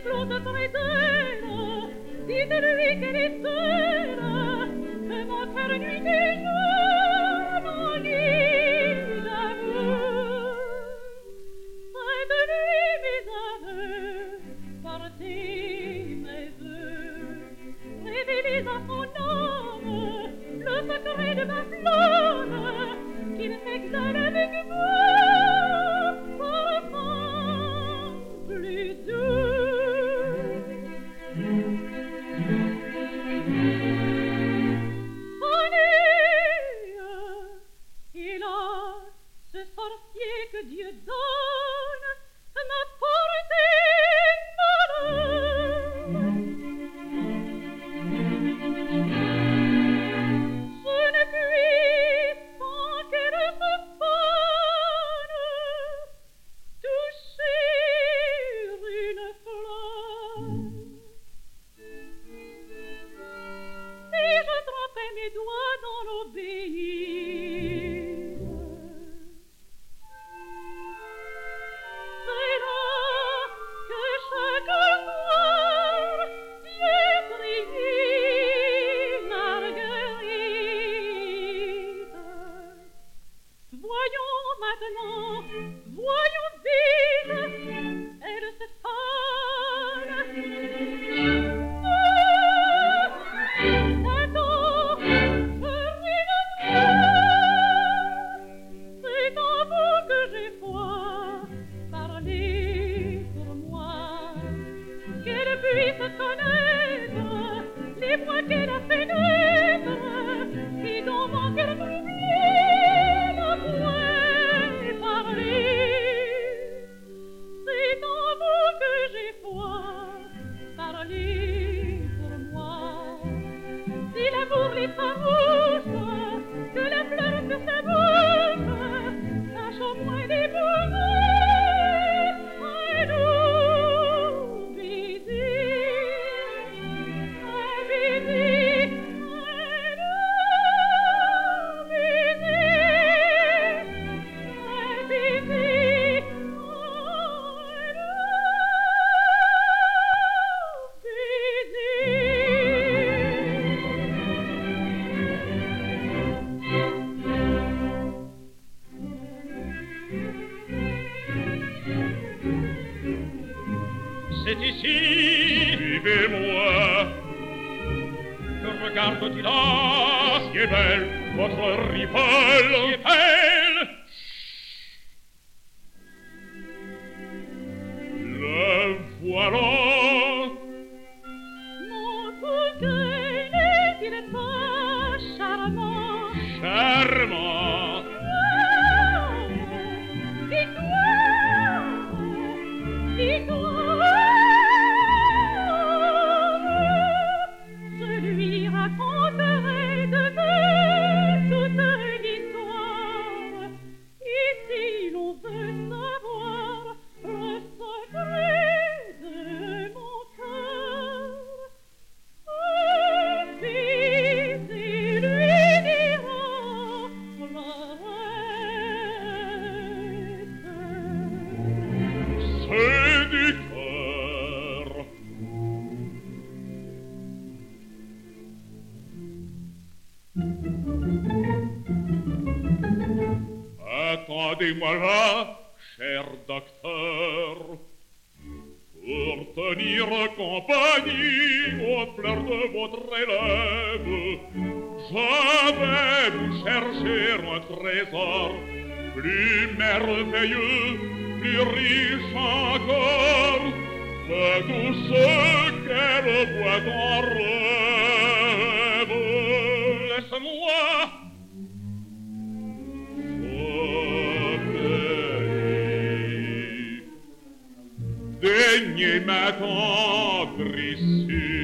flotte près d'elle. Dites-lui qu'elle est seule, que mon cœur nuit et jour m'ennuie d'amour. Faites-lui mes aveux, portez mes vœux, révélez à son âme le secret de ma flamme, qu'il m'exhale avec vous, parfum plus doux. Allez, hélas, ce sorcier que Dieu donne m'a porté malheur. Je ne puis sans qu'elle me fasse toucher une fleur. Si je trempais mes doigts dans l'obéir, c'est là que chaque soir j'ai prié Marguerite. Voyons maintenant, voyons vite, elle se fane. Attends, c'est en vous que j'ai foi, parlez pour moi, qu'elle puisse connaître les voix qu'elle a fait naître, et dans mon cœur troublé la point parler. C'est en vous que j'ai foi, parlez pour moi. Si l'amour les farouche, que la fleur sur sa bouche sache au moins des bonheurs un doux baiser, un baiser, un doux baiser, un baiser, un C'est ici, suivez-moi. Que regarde-t-il là? Si est belle, votre rivale. Si est belle. Le voilà. mon cousin n'est-il pas charmant? Charmant. Dis-toi, je lui raconterai demain toute l'histoire. Et si l'on veut savoir le secret de mon cœur, un baiser lui dira Florette. C'est du cœur. Attendez-moi là, cher docteur, pour tenir compagnie aux fleurs de votre élève. Je vais vous chercher un trésor plus merveilleux, plus riche encore que tout ce qu'elle voit en rêve. Laisse-moi. Daignez m'attendre ici.